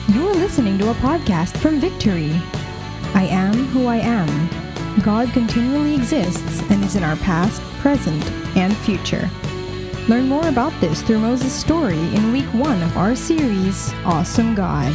You're listening to a podcast from Victory. I am who I am. God continually exists and is in our past, present, and future. Learn more about this through Moses' story in week 1 of our series, Awesome God.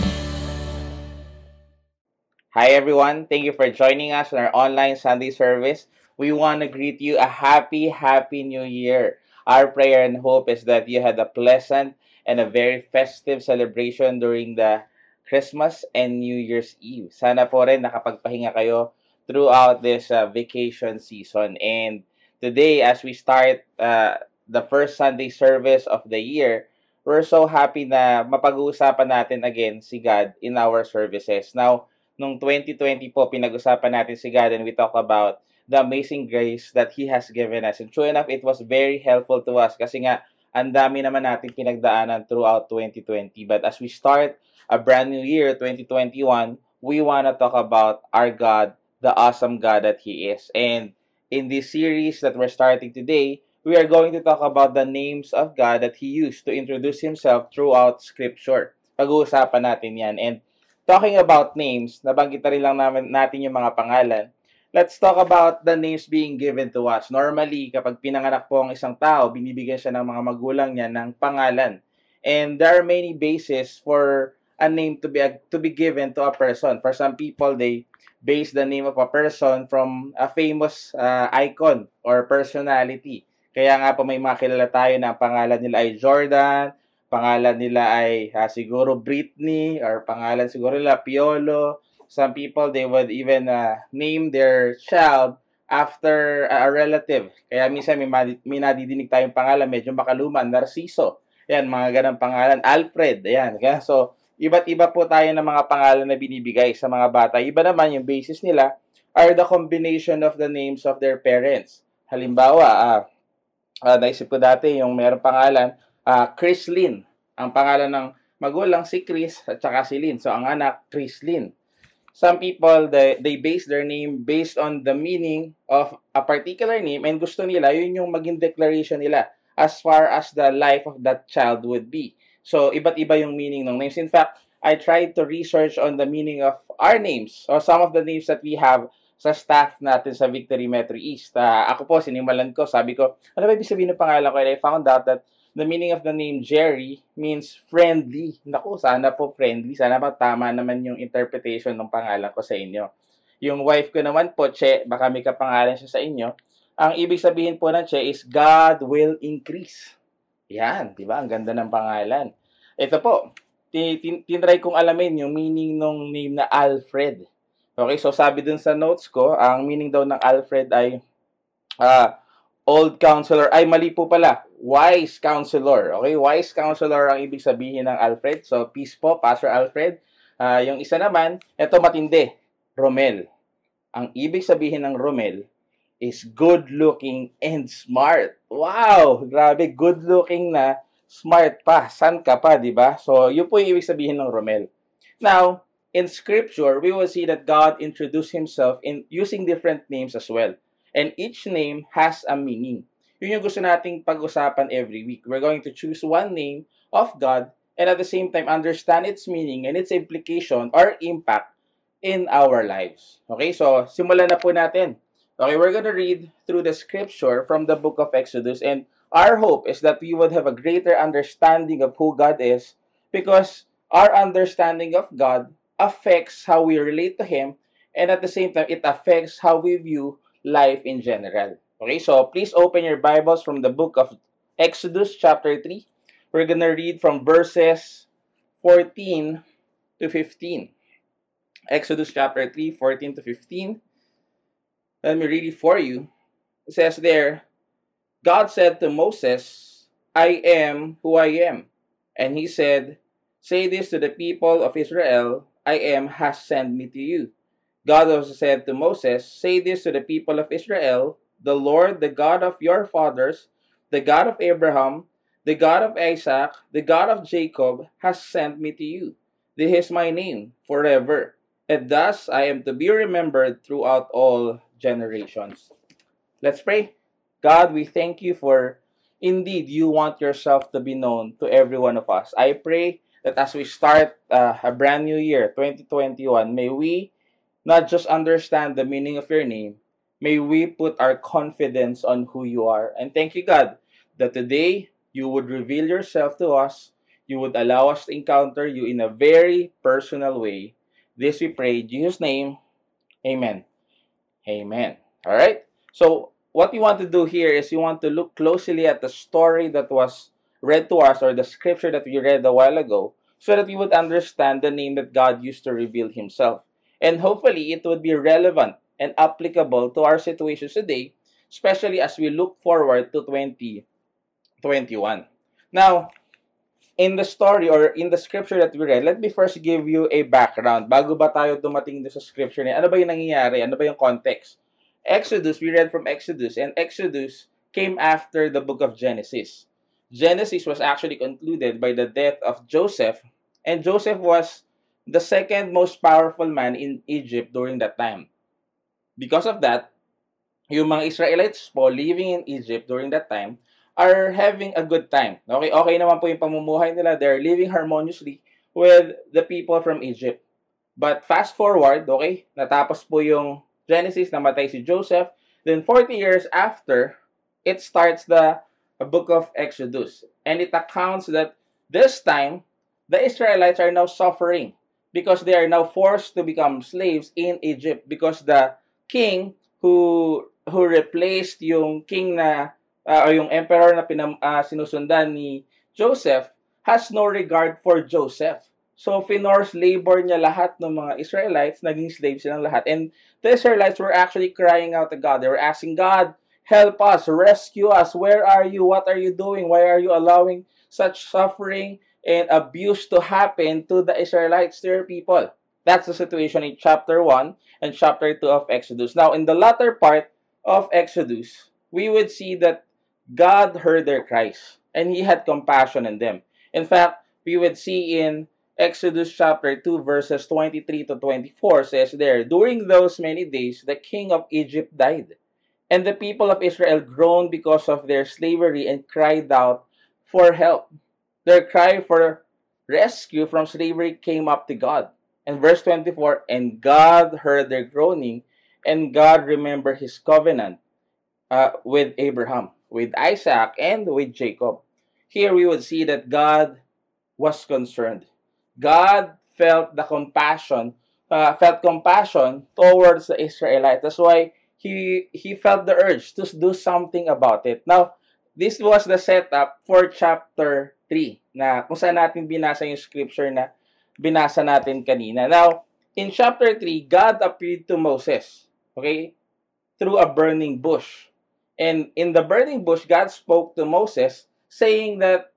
Hi everyone, thank you for joining us on our online Sunday service. We want to greet you a happy New Year. Our prayer and hope is that you had a pleasant and a very festive celebration during the Christmas and New Year's Eve. Sana po rin nakapagpahinga kayo throughout this vacation season. And today, as we start the first Sunday service of the year, we're so happy na mapag-uusapan natin again si God in our services. Now, nung 2020 po, pinag-usapan natin si God and we talk about the amazing grace that He has given us. And true enough, it was very helpful to us kasi nga, ang dami naman natin pinagdaanan throughout 2020. But as we start a brand new year, 2021, we want to talk about our God, the awesome God that He is. And in this series that we're starting today, we are going to talk about the names of God that He used to introduce Himself throughout Scripture. Pag-uusapan natin yan. And talking about names, nabanggit na rin lang natin yung mga pangalan. Let's talk about the names being given to us. Normally, kapag pinanganak po ang isang tao, binibigyan siya ng mga magulang niya ng pangalan. And there are many bases for a name to be given to a person. For some people, they base the name of a person from a famous icon or personality. Kaya nga po may mga kilala tayo na pangalan nila ay Jordan, pangalan nila ay siguro Britney, or pangalan siguro nila Piolo. Some people, they would even name their child after a relative. Kaya minsan may nadidinig tayong pangalan, medyo makaluma, Narciso. Ayan, mga ganang pangalan. Alfred, ayan. Kaya, so, iba't iba po tayo ng mga pangalan na binibigay sa mga bata. Iba naman yung basis nila are the combination of the names of their parents. Halimbawa, naisip ko dati yung mayroong pangalan, Chrislyn. Ang pangalan ng magulang si Chris at saka si Lynn. So, ang anak, Chrislyn. Some people, they base their name based on the meaning of a particular name and gusto nila, yun yung maging declaration nila as far as the life of that child would be. So, iba't iba yung meaning ng names. In fact, I tried to research on the meaning of our names or some of the names that we have sa staff natin sa Victory Metro East. Ako po, sinimulan ko, sabi ko, ano ba ibig sabihin ng pangalan ko? And I found out that the meaning of the name Jerry means friendly. Naku, sana po friendly. Sana pa tama naman yung interpretation ng pangalan ko sa inyo. Yung wife ko naman po, Che, baka may kapangalan siya sa inyo. Ang ibig sabihin po ng Che is God will increase. Yan, di ba? Ang ganda ng pangalan. Ito po, tinry kong alamin yung meaning ng name na Alfred. Okay, so sabi dun sa notes ko, ang meaning daw ng Alfred ay old counselor. Ay, mali po pala. Wise counselor. Okay, wise counselor ang ibig sabihin ng Alfred. So, peace po, Pastor Alfred. Yung isa naman, ito matindi. Romel. Ang ibig sabihin ng Romel is good-looking and smart. Wow! Grabe, good-looking na, smart pa. San ka pa, di ba? So, yun po yung ibig sabihin ng Romel. Now, in Scripture, we will see that God introduced Himself in using different names as well. And each name has a meaning. Yun yung gusto nating pag-usapan every week. We're going to choose one name of God and at the same time understand its meaning and its implication or impact in our lives. Okay, so simulan na po natin. Okay, we're going to read through the Scripture from the book of Exodus, and our hope is that we would have a greater understanding of who God is because our understanding of God affects how we relate to Him, and at the same time, it affects how we view life in general. Okay, so please open your Bibles from the book of Exodus chapter 3. We're going to read from verses 14 to 15. Exodus chapter 3, 14 to 15. Let me read it for you. It says there, God said to Moses, I am who I am. And He said, say this to the people of Israel, I am has sent me to you. God also said to Moses, say this to the people of Israel, the Lord, the God of your fathers, the God of Abraham, the God of Isaac, the God of Jacob, has sent me to you. This is my name forever. And thus I am to be remembered throughout all generations. Let's pray. God, we thank you for indeed you want yourself to be known to every one of us. I pray that as we start a brand new year, 2021, may we not just understand the meaning of your name, may we put our confidence on who you are. And thank you, God, that today you would reveal yourself to us. You would allow us to encounter you in a very personal way. This we pray in Jesus' name. Amen. Amen. All right? So, what you want to do here is you want to look closely at the story that was read to us, or the scripture that we read a while ago, so that you would understand the name that God used to reveal himself. And hopefully, it would be relevant and applicable to our situations today, especially as we look forward to 2021. Now, in the story or in the scripture that we read, let me first give you a background. Bago ba tayo dumating sa scripture niya, ano ba yung nangyayari? Ano ba yung context? Exodus, we read from Exodus, and Exodus came after the book of Genesis. Genesis was actually concluded by the death of Joseph, and Joseph was the second most powerful man in Egypt during that time. Because of that, yung mga Israelites po living in Egypt during that time are having a good time. Okay naman po yung pamumuhay nila. They're living harmoniously with the people from Egypt. But fast forward, okay, natapos po yung Genesis, namatay si Joseph. Then 40 years after, it starts the book of Exodus. And it accounts that this time, the Israelites are now suffering because they are now forced to become slaves in Egypt because the king who replaced yung king na o yung emperor na sinusundan ni Joseph has no regard for Joseph. So, finorce labor niya lahat ng mga Israelites, naging slaves silang lahat. And the Israelites were actually crying out to God. They were asking, God, help us, rescue us. Where are you? What are you doing? Why are you allowing such suffering and abuse to happen to the Israelites, their people? That's the situation in chapter 1 and chapter 2 of Exodus. Now, in the latter part of Exodus, we would see that God heard their cries, and He had compassion on them. In fact, we would see in Exodus chapter 2, verses 23 to 24, says there, during those many days, the king of Egypt died, and the people of Israel groaned because of their slavery and cried out for help. Their cry for rescue from slavery came up to God. And verse 24, and God heard their groaning, and God remembered His covenant with Abraham, with Isaac, and with Jacob. Here we would see that God was concerned. God felt compassion towards the Israelites. That's why he felt the urge to do something about it. Now, this was the setup for chapter 3, na kung saan natin binasa yung scripture na binasa natin kanina. Now, in chapter 3, God appeared to Moses, okay, through a burning bush. And in the burning bush, God spoke to Moses, saying that,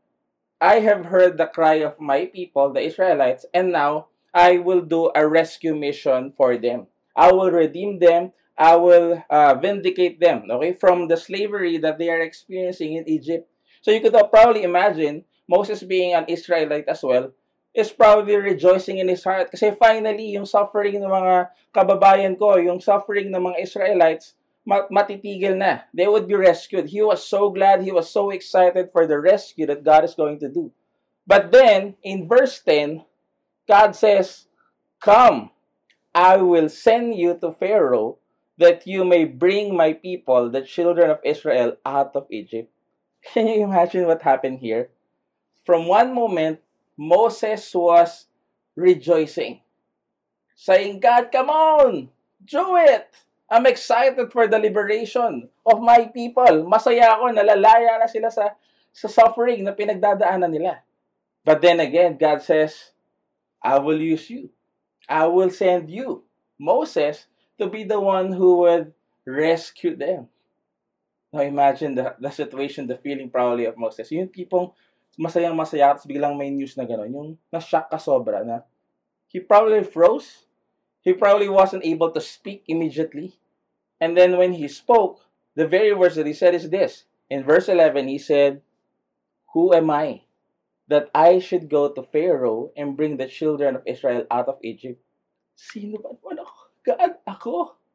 I have heard the cry of my people, the Israelites, and now I will do a rescue mission for them. I will redeem them. I will vindicate them, okay, from the slavery that they are experiencing in Egypt. So you could probably imagine Moses, being an Israelite as well, is probably rejoicing in his heart. Kasi finally, yung suffering ng mga kababayan ko, yung suffering ng mga Israelites, matitigil na. They would be rescued. He was so glad. He was so excited for the rescue that God is going to do. But then, in verse 10, God says, come, I will send you to Pharaoh that you may bring my people, the children of Israel, out of Egypt. Can you imagine what happened here? From one moment, Moses was rejoicing, saying, God, come on, do it. I'm excited for the liberation of my people. Masaya ako, nalalaya na sila sa suffering na pinagdadaanan nila. But then again, God says, I will use you. I will send you, Moses, to be the one who would rescue them. Now imagine the situation, the feeling probably of Moses. Yung tipong masayang-masaya, tapos biglang may news na gano'n. Yung na-shock ka sobra na he probably froze. He probably wasn't able to speak immediately. And then when he spoke, the very words that he said is this. In verse 11, he said, who am I that I should go to Pharaoh and bring the children of Israel out of Egypt? Sino ba naman ako? God, ako.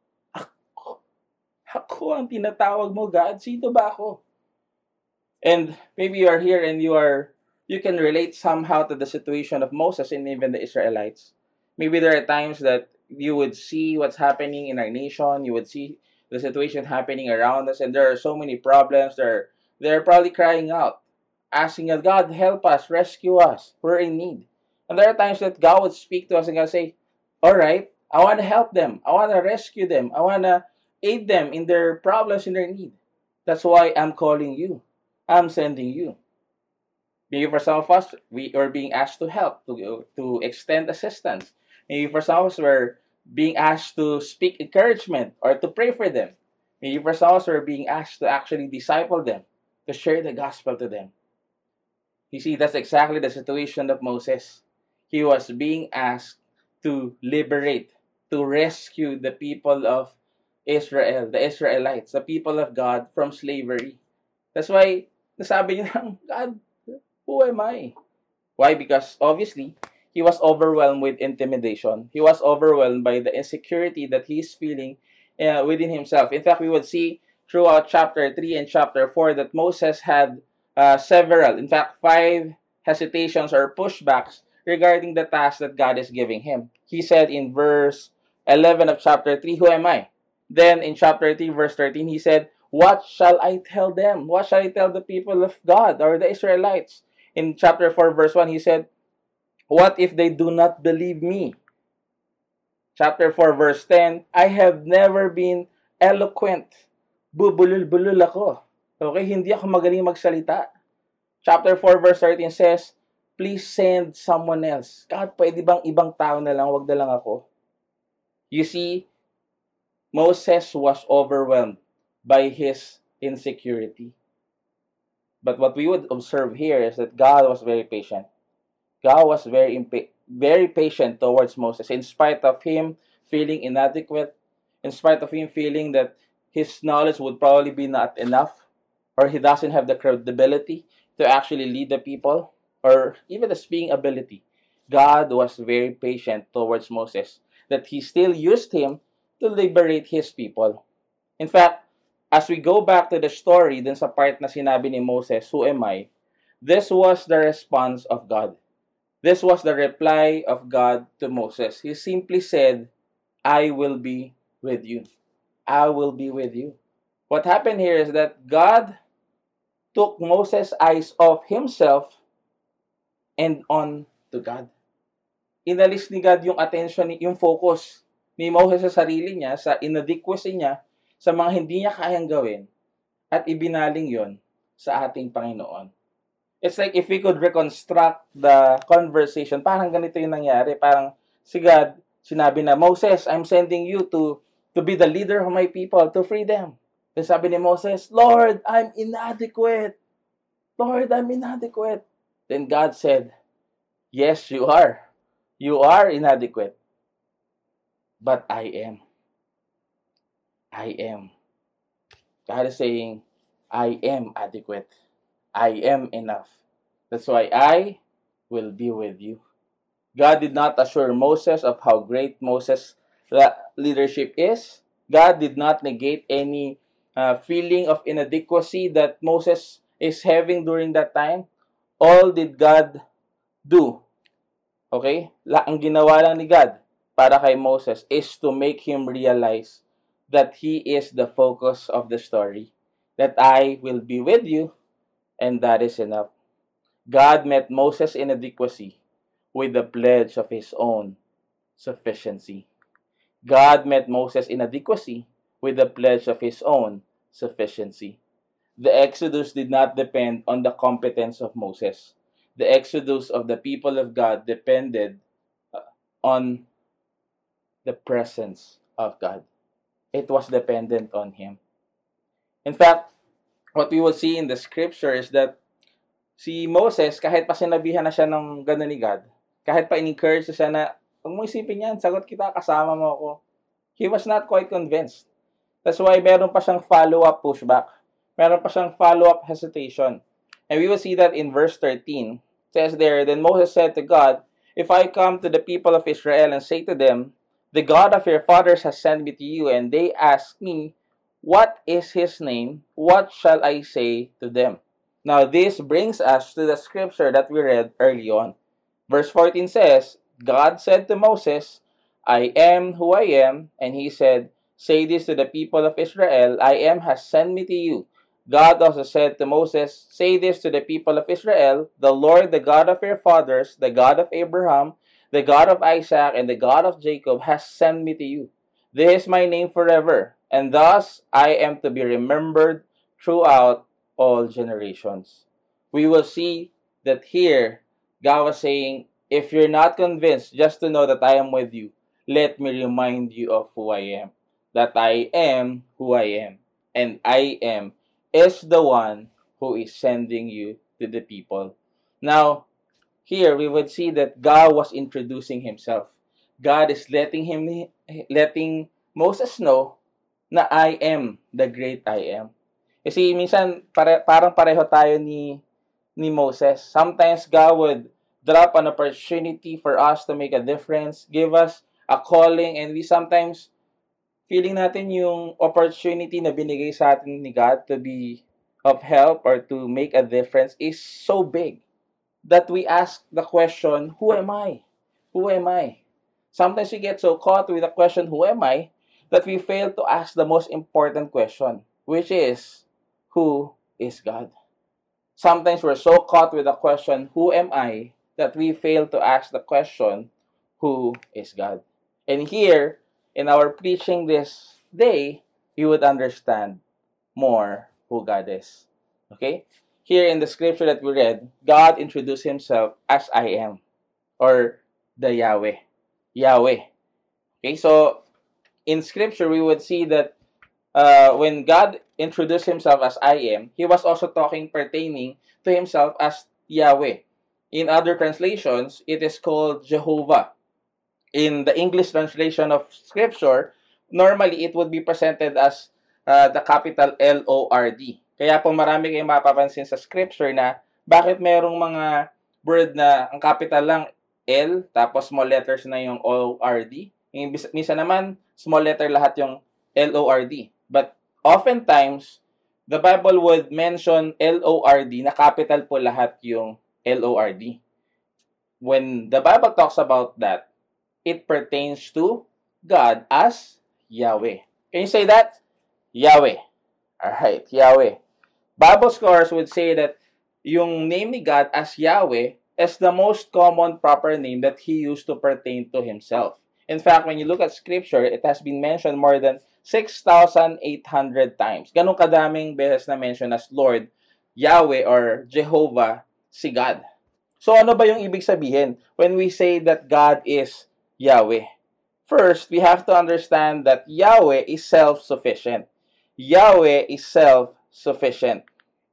Ako ang tinatawag mo, God. Sino ba ako? And maybe you are here and you are you can relate somehow to the situation of Moses and even the Israelites. Maybe there are times that you would see what's happening in our nation, you would see the situation happening around us, and there are so many problems. They're probably crying out, asking us, God, help us, rescue us, we're in need. And there are times that God would speak to us and God say, all right, I want to help them, I want to rescue them, I want to aid them in their problems, in their need. That's why I'm calling you. I'm sending you. Maybe for some of us, we are being asked to help, to extend assistance. Maybe for some of us, we're being asked to speak encouragement or to pray for them. Maybe for some of us, we're being asked to actually disciple them, to share the gospel to them. You see, that's exactly the situation of Moses. He was being asked to liberate, to rescue the people of Israel, the Israelites, the people of God from slavery. That's why nasabi niya, God, who am I? Why? Because obviously, he was overwhelmed with intimidation. He was overwhelmed by the insecurity that he's feeling within himself. In fact, we would see throughout chapter 3 and chapter 4 that Moses had several, in fact, 5 hesitations or pushbacks regarding the task that God is giving him. He said in verse 11 of chapter 3, who am I? Then in chapter 3, verse 13, he said, what shall I tell them? What shall I tell the people of God or the Israelites? In chapter 4, verse 1, he said, what if they do not believe me? Chapter 4, verse 10, I have never been eloquent. Bubulul-bulul ako. Okay, hindi ako magaling magsalita. Chapter 4, verse 13 says, please send someone else. God, pwede bang ibang tao na lang, wag na lang ako? You see, Moses was overwhelmed by his insecurity. But what we would observe here is that God was very patient. God was very patient towards Moses, in spite of him feeling inadequate, in spite of him feeling that his knowledge would probably be not enough, or he doesn't have the credibility to actually lead the people, or even the speaking ability. God was very patient towards Moses, that he still used him to liberate his people. In fact, as we go back to the story, dun sa part na sinabi ni Moses, who am I? This was the response of God. This was the reply of God to Moses. He simply said, I will be with you. I will be with you. What happened here is that God took Moses' eyes off himself and on to God. Inalis ni God yung attention, yung focus ni Moses sa sarili niya, sa inadequacy niya, sa mga hindi niya kayang gawin, at ibinaling yon sa ating Panginoon. It's like if we could reconstruct the conversation, parang ganito yung nangyari. Parang si God, sinabi na, Moses, I'm sending you to be the leader of my people, to free them. Then sabi ni Moses, Lord, I'm inadequate. Lord, I'm inadequate. Then God said, yes, you are. You are inadequate. But I am. I am. God is saying, I am adequate. I am enough. That's why I will be with you. God did not assure Moses of how great Moses' leadership is. God did not negate any feeling of inadequacy that Moses is having during that time. All did God do. Okay? Ang ginawa lang ni God para kay Moses is to make him realize that he is the focus of the story. That I will be with you, and that is enough. God met Moses' inadequacy with the pledge of his own sufficiency. God met Moses' inadequacy with the pledge of his own sufficiency. The Exodus did not depend on the competence of Moses. The Exodus of the people of God depended on the presence of God. It was dependent on him. In fact, what we will see in the scripture is that si Moses, kahit pa sinabihan na siya ng gano'n ni God, kahit pa in-encourage siya na, huwag mo isipin yan, sagot kita, kasama mo ako, he was not quite convinced. That's why meron pa siyang follow-up pushback. Meron pa siyang follow-up hesitation. And we will see that in verse 13. It says there, then Moses said to God, if I come to the people of Israel and say to them, the God of your fathers has sent me to you, and they ask me, what is his name? What shall I say to them? Now, this brings us to the scripture that we read early on. Verse 14 says, God said to Moses, I am who I am, and he said, say this to the people of Israel, I am has sent me to you. God also said to Moses, say this to the people of Israel, the Lord, the God of your fathers, the God of Abraham, the God of Isaac, and the God of Jacob has sent me to you. This is my name forever, and thus I am to be remembered throughout all generations. We will see that here, God was saying, if you're not convinced, just to know that I am with you, let me remind you of who I am. That I am who I am. And I am is the one who is sending you to the people. Now, here we would see that God was introducing himself. God is letting Moses know na I am the great I am. Kasi minsan parang pareho tayo ni Moses. Sometimes God would drop an opportunity for us to make a difference, give us a calling, and we sometimes feeling natin yung opportunity na binigay sa atin ni God to be of help or to make a difference is so big that we ask the question, who am I? Who am I? Sometimes we get so caught with the question, who am I, that we fail to ask the most important question, which is, who is God? Sometimes we're so caught with the question, who am I, that we fail to ask the question, who is God? And here, in our preaching this day, you would understand more who God is. Okay? Here in the scripture that we read, God introduced himself as I am, or the Yahweh. Yahweh. Okay, so in scripture, we would see that when God introduced himself as I am, he was also talking pertaining to himself as Yahweh. In other translations, it is called Jehovah. In the English translation of scripture, normally it would be presented as the capital L-O-R-D. Kaya po marami kayong mapapansin sa scripture na bakit merong mga word na ang capital lang L, tapos small letters na yung O-R-D. Minsan naman, small letter lahat yung L-O-R-D. But oftentimes, the Bible would mention L-O-R-D na capital po lahat yung L-O-R-D. When the Bible talks about that, it pertains to God as Yahweh. Can you say that? Yahweh. Alright, Yahweh. Bible scholars would say that yung name ni God as Yahweh is the most common proper name that he used to pertain to himself. In fact, when you look at scripture, it has been mentioned more than 6,800 times. Ganun kadaming beses na mention as Lord, Yahweh, or Jehovah, si God. So ano ba yung ibig sabihin when we say that God is Yahweh? First, we have to understand that Yahweh is self-sufficient. Yahweh is self-sufficient.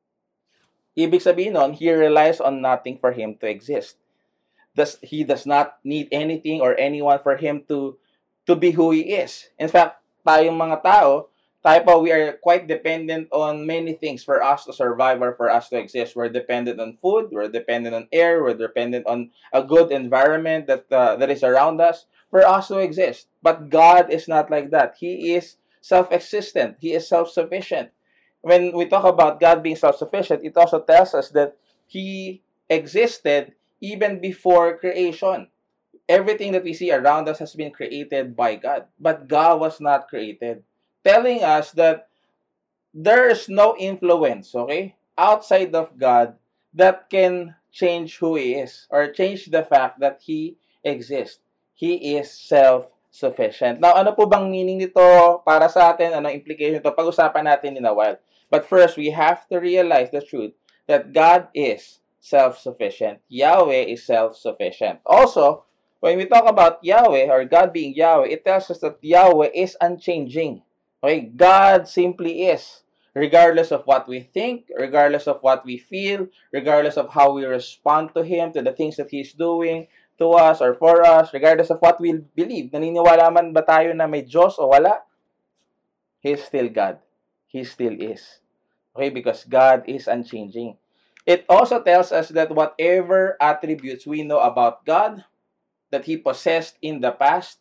Ibig sabihin nun, he relies on nothing for him to exist. He does not need anything or anyone for him to be who he is. In fact, tayong mga tao, we are quite dependent on many things for us to survive or for us to exist. We're dependent on food, we're dependent on air, we're dependent on a good environment that is around us for us to exist. But God is not like that. He is self-existent. He is self-sufficient. When we talk about God being self-sufficient, it also tells us that He existed even before creation. Everything that we see around us has been created by God. But God was not created. Telling us that there is no influence, okay, outside of God that can change who He is or change the fact that He exists. He is self-sufficient. Now, ano po bang meaning nito para sa atin? Anong implication nito? Pag-usapan natin in a while. But first, we have to realize the truth that God is self-sufficient. Yahweh is self-sufficient. Also, when we talk about Yahweh or God being Yahweh, it tells us that Yahweh is unchanging. Okay, God simply is. Regardless of what we think, regardless of what we feel, regardless of how we respond to Him, to the things that He's doing to us or for us, regardless of what we believe. Naniniwala man ba tayo na may Diyos o wala? He's still God. He still is. Okay, because God is unchanging. It also tells us that whatever attributes we know about God, that He possessed in the past,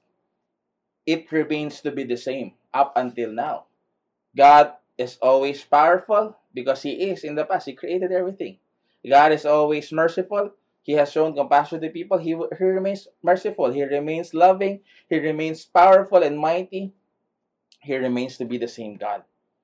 it remains to be the same up until now. God is always powerful. because He is in the past. He created everything. God is always merciful. He has shown compassion to people. He remains merciful. He remains loving. He remains powerful and mighty. He remains to be the same God.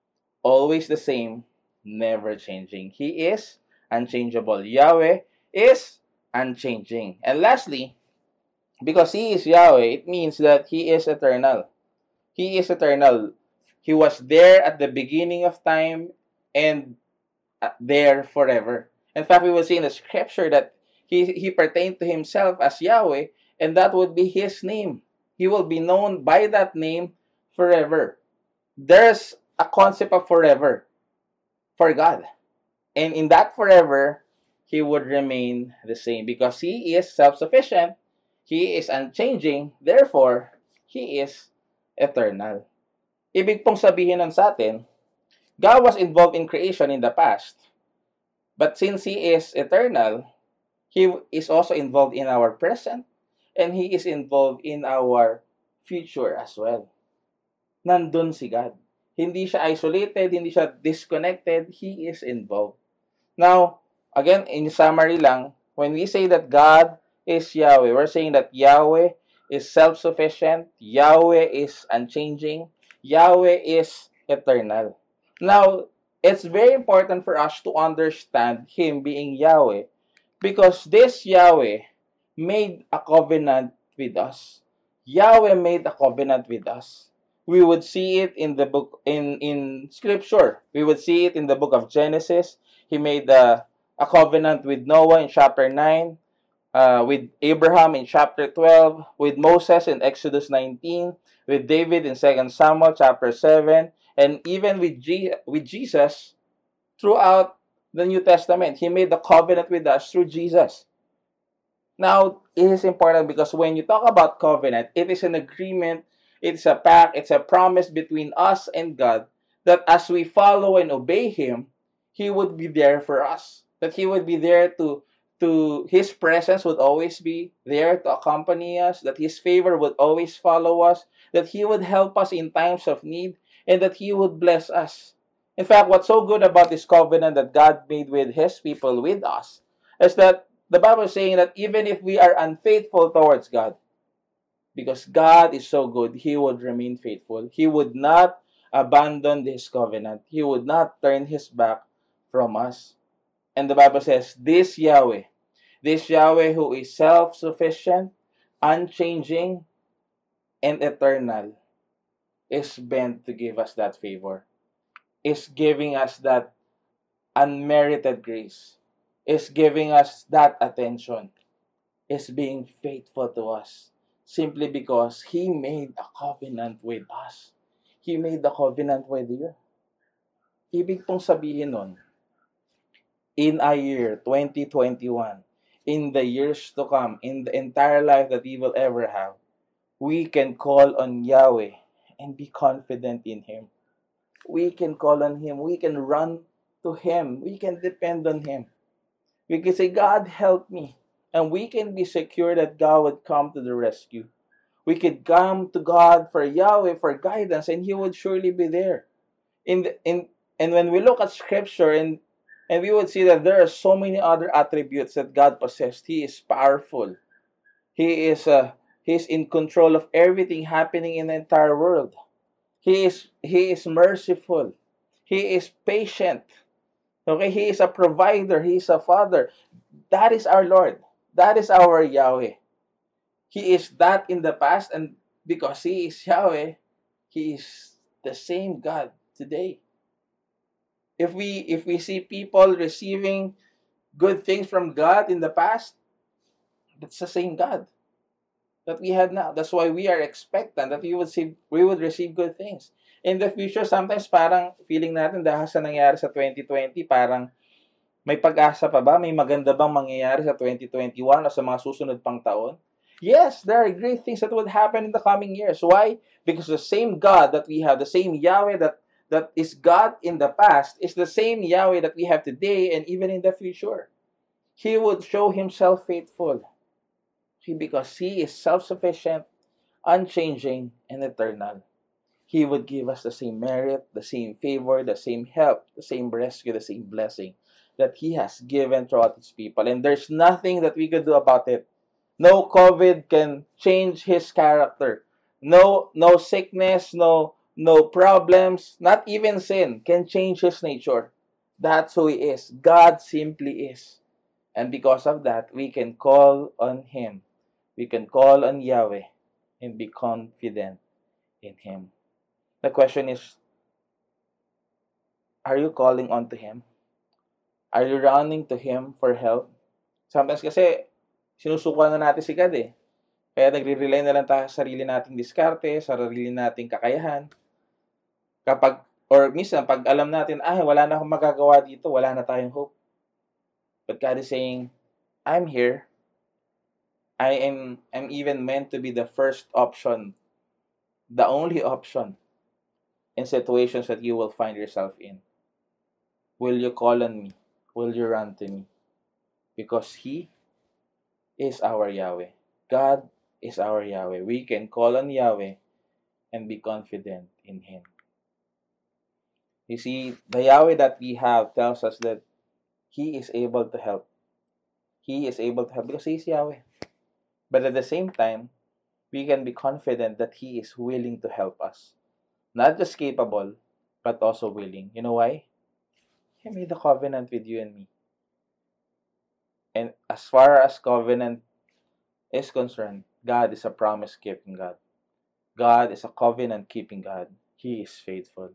Always the same, never changing. He is unchangeable. Yahweh is unchanging. And lastly, because He is Yahweh, it means that He is eternal. He is eternal. He was there at the beginning of time and there forever. In fact, we will see in the scripture that he pertained to Himself as Yahweh, and that would be His name. He will be known by that name forever. There's a concept of forever for God. And in that forever, He would remain the same because He is self-sufficient, He is unchanging, therefore, He is eternal. Ibig pong sabihin nun sa atin, God was involved in creation in the past, but since He is eternal, He is also involved in our present, and He is involved in our future as well. Nandun si God. Hindi siya isolated, hindi siya disconnected, He is involved. Now, again, in summary lang, when we say that God is Yahweh, we're saying that Yahweh is self-sufficient, Yahweh is unchanging, Yahweh is eternal. Now, it's very important for us to understand Him being Yahweh because this Yahweh made a covenant with us. Yahweh made a covenant with us. We would see it in the book, in Scripture. We would see it in the book of Genesis. He made a covenant with Noah in chapter 9, with Abraham in chapter 12, with Moses in Exodus 19, with David in 2 Samuel chapter 7, and even with Jesus throughout the New Testament. He made the covenant with us through Jesus. Now, it is important because when you talk about covenant, it is an agreement, it's a pact, it's a promise between us and God that as we follow and obey Him, He would be there for us. That He would be there His presence would always be there to accompany us, that His favor would always follow us, that He would help us in times of need, and that He would bless us. In fact, what's so good about this covenant that God made with His people, with us, is that the Bible is saying that even if we are unfaithful towards God, because God is so good, He would remain faithful. He would not abandon this covenant. He would not turn His back from us. And the Bible says, this Yahweh who is self-sufficient, unchanging, and eternal, is bent to give us that favor, is giving us that unmerited grace, is giving us that attention, is being faithful to us, simply because He made a covenant with us. He made the covenant with you. Ibig pong sabihin nun, in a year 2021, in the years to come, in the entire life that we will ever have, we can call on Yahweh and be confident in Him. We can call on Him. We can run to Him. We can depend on Him. We can say, God, help me. And we can be secure that God would come to the rescue. We could come to God for Yahweh, for guidance, and He would surely be there. And when we look at Scripture, and we would see that there are so many other attributes that God possessed. He is powerful. He is in control of everything happening in the entire world. He is merciful. He is patient. Okay, He is a provider. He is a father. That is our Lord. That is our Yahweh. He is that in the past, and because He is Yahweh, He is the same God today. If we see people receiving good things from God in the past, that's the same God that we have now. That's why we are expectant that we would receive good things. In the future, sometimes parang feeling natin dahil sa nangyari sa 2020, parang may pag-asa pa ba? May maganda bang mangyayari sa 2021 o sa mga susunod pang taon? Yes, there are great things that would happen in the coming years. Why? Because the same God that we have, the same Yahweh that is God in the past, is the same Yahweh that we have today and even in the future. He would show Himself faithful because He is self-sufficient, unchanging, and eternal. He would give us the same merit, the same favor, the same help, the same rescue, the same blessing that He has given throughout His people. And there's nothing that we could do about it. No COVID can change His character. No sickness, no problems, not even sin can change His nature. That's who He is. God simply is. And because of that, we can call on Him. We can call on Yahweh and be confident in Him. The question is, are you calling on to Him? Are you running to Him for help? Sometimes kasi, sinusukuan na natin si God eh. Kaya nagre-rely na lang tayo sa sarili nating diskarte, sa sarili nating kakayahan. Or minsan, pag alam natin, wala na akong magagawa dito, wala na tayong hope. But God is saying, I'm here. I'm even meant to be the first option, the only option in situations that you will find yourself in. Will you call on me? Will you run to me? Because He is our Yahweh. God is our Yahweh. We can call on Yahweh and be confident in Him. You see, the Yahweh that we have tells us that He is able to help. He is able to help because He is Yahweh. But at the same time, we can be confident that He is willing to help us. Not just capable, but also willing. You know why? He made a covenant with you and me. And as far as covenant is concerned, God is a promise-keeping God. God is a covenant-keeping God. He is faithful.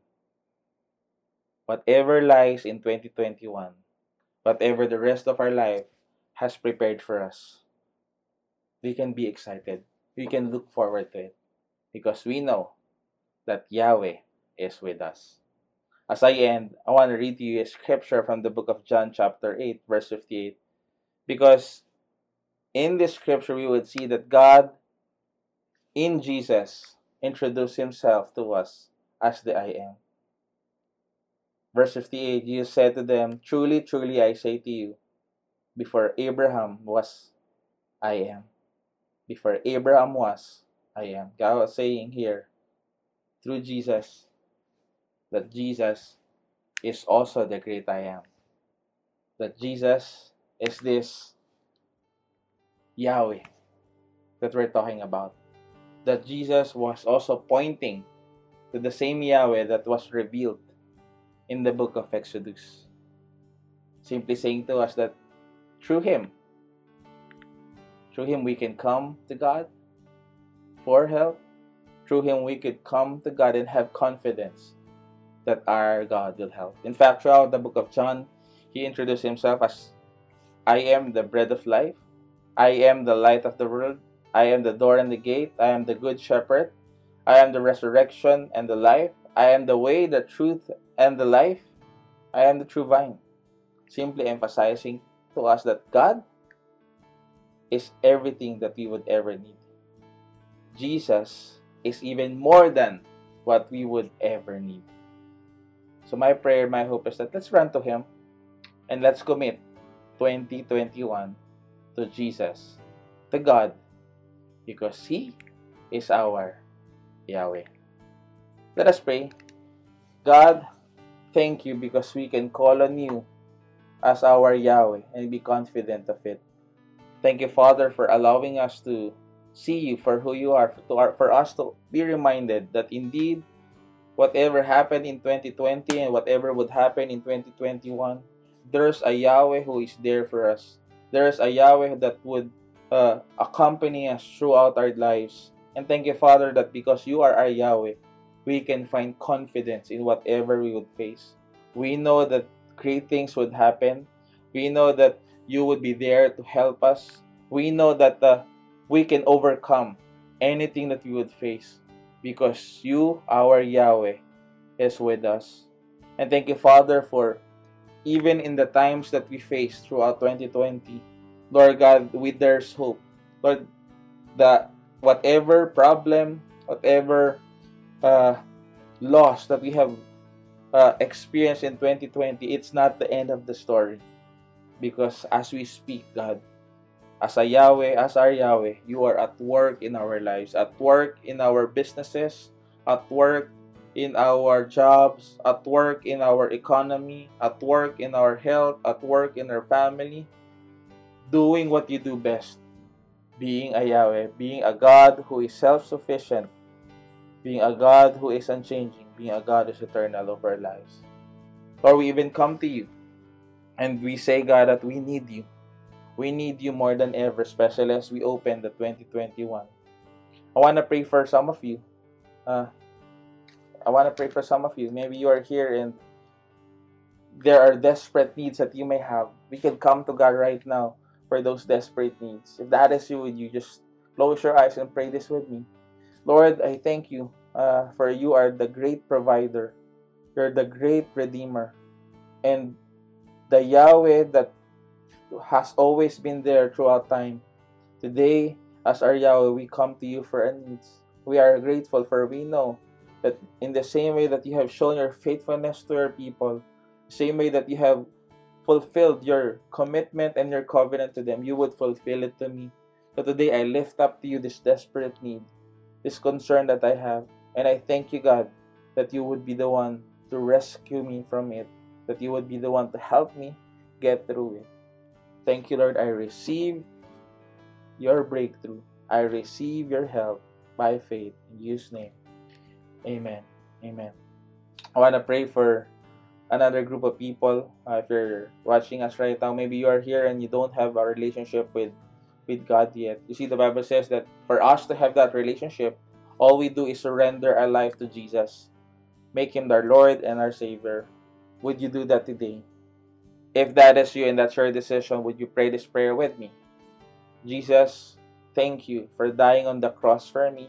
Whatever lies in 2021, whatever the rest of our life has prepared for us, we can be excited. We can look forward to it. Because we know that Yahweh is with us. As I end, I want to read to you a scripture from the book of John chapter 8, verse 58. Because in this scripture, we would see that God, in Jesus, introduced Himself to us as the I Am. Verse 58, Jesus said to them, "Truly, truly, I say to you, before Abraham was, I am. Before Abraham was, I am." God was saying here, through Jesus, that Jesus is also the great I am. That Jesus is this Yahweh that we're talking about. That Jesus was also pointing to the same Yahweh that was revealed in the book of Exodus. Simply saying to us that through Him we can come to God for help. Through Him we could come to God and have confidence that our God will help. In fact, throughout the book of John, He introduced Himself as, "I am the bread of life. I am the light of the world. I am the door and the gate. I am the good shepherd. I am the resurrection and the life. I am the way, the truth, and the life. I am the true vine." Simply emphasizing to us that God is everything that we would ever need. Jesus is even more than what we would ever need. So my prayer, my hope is that let's run to Him and let's commit 2021 to Jesus, to God, because He is our Yahweh. Let us pray. God, thank You because we can call on You as our Yahweh and be confident of it. Thank You, Father, for allowing us to see You for who You are, for us to be reminded that indeed, whatever happened in 2020 and whatever would happen in 2021, there's a Yahweh who is there for us. There's a Yahweh that would accompany us throughout our lives. And thank You, Father, that because You are our Yahweh, we can find confidence in whatever we would face. We know that great things would happen. We know that You would be there to help us. We know that we can overcome anything that we would face because You, our Yahweh, is with us. And thank You, Father, for even in the times that we face throughout 2020, Lord God, there's hope. Lord, that whatever problem, whatever loss that we have experienced in 2020, it's not the end of the story. Because as we speak, God, as a Yahweh, as our Yahweh, You are at work in our lives, at work in our businesses, at work in our jobs, at work in our economy, at work in our health, at work in our family, doing what you do best, being a Yahweh, being a God who is self-sufficient, being a God who is unchanging, being a God who is eternal over our lives. Lord, we even come to you and we say, God, that we need you. We need you more than ever, especially as we open the 2021. I want to pray for some of you. Maybe you are here and there are desperate needs that you may have. We can come to God right now for those desperate needs. If that is you, would you just close your eyes and pray this with me? Lord, I thank you for you are the great provider. You're the great redeemer. And the Yahweh that has always been there throughout time. Today, as our Yahweh, we come to you for our needs. We are grateful, for we know that in the same way that you have shown your faithfulness to your people, the same way that you have fulfilled your commitment and your covenant to them, you would fulfill it to me. So today, I lift up to you this desperate need, this concern that I have. And I thank you, God, that you would be the one to rescue me from it, that you would be the one to help me get through it. Thank you, Lord. I receive your breakthrough. I receive your help by faith. In Jesus' name, amen. Amen. I want to pray for another group of people. If you're watching us right now, maybe you are here and you don't have a relationship with God yet. You see, the Bible says that for us to have that relationship, all we do is surrender our life to Jesus. Make Him our Lord and our Savior. Would you do that today? If that is you and that's your decision, would you pray this prayer with me? Jesus, thank you for dying on the cross for me,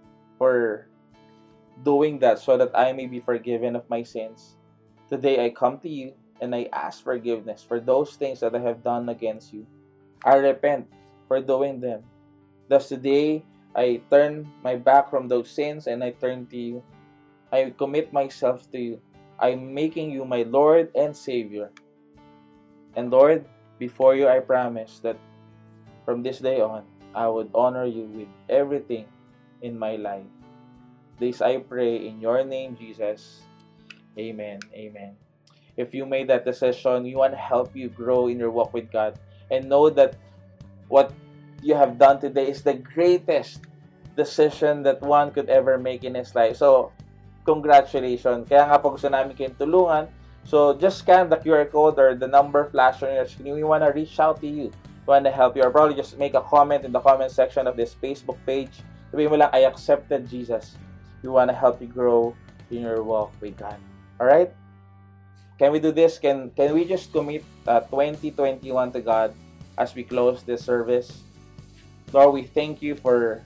for doing that so that I may be forgiven of my sins. Today I come to you and I ask forgiveness for those things that I have done against you. I repent for doing them. Thus today, I turn my back from those sins and I turn to you. I commit myself to you. I'm making you my Lord and Savior. And Lord, before you I promise that from this day on, I would honor you with everything in my life. This I pray in your name, Jesus. Amen. Amen. If you made that decision, we want to help you grow in your walk with God. And know that what you have done today is the greatest decision that one could ever make in his life. So, congratulations. Kaya nga po gusto namin kayong tulungan. So, just scan the QR code or the number flash on your screen. We want to reach out to you. We want to help you. Or probably just make a comment in the comment section of this Facebook page. Sabihin mo lang, I accepted Jesus. We want to help you grow in your walk with God. Alright? Can we do this? Can we just commit 2021 to God as we close this service? Lord, we thank you for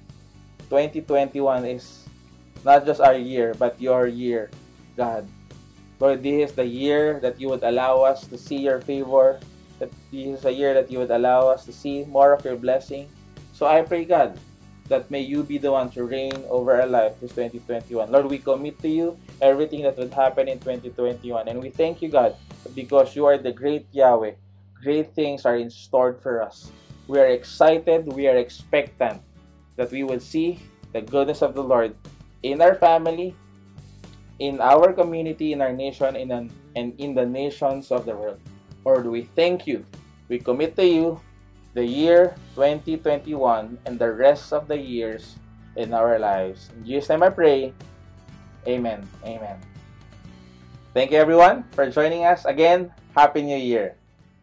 2021 is not just our year, but your year, God. Lord, this is the year that you would allow us to see your favor. That this is a year that you would allow us to see more of your blessing. So I pray, God, that may you be the one to reign over our life this 2021. Lord, we commit to you everything that would happen in 2021. And we thank you, God, because you are the great Yahweh. Great things are in store for us. We are excited, we are expectant that we will see the goodness of the Lord in our family, in our community, in our nation, and in the nations of the world. Lord, we thank you. We commit to you the year 2021 and the rest of the years in our lives. In Jesus' name I pray. Amen. Amen. Thank you everyone for joining us. Again, Happy New Year.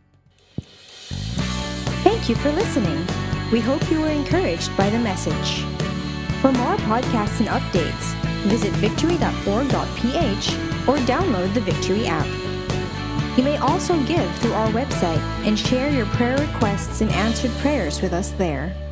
Thank you for listening. We hope you were encouraged by the message. For more podcasts and updates, visit victory.org.ph or download the Victory app. You may also give through our website and share your prayer requests and answered prayers with us there.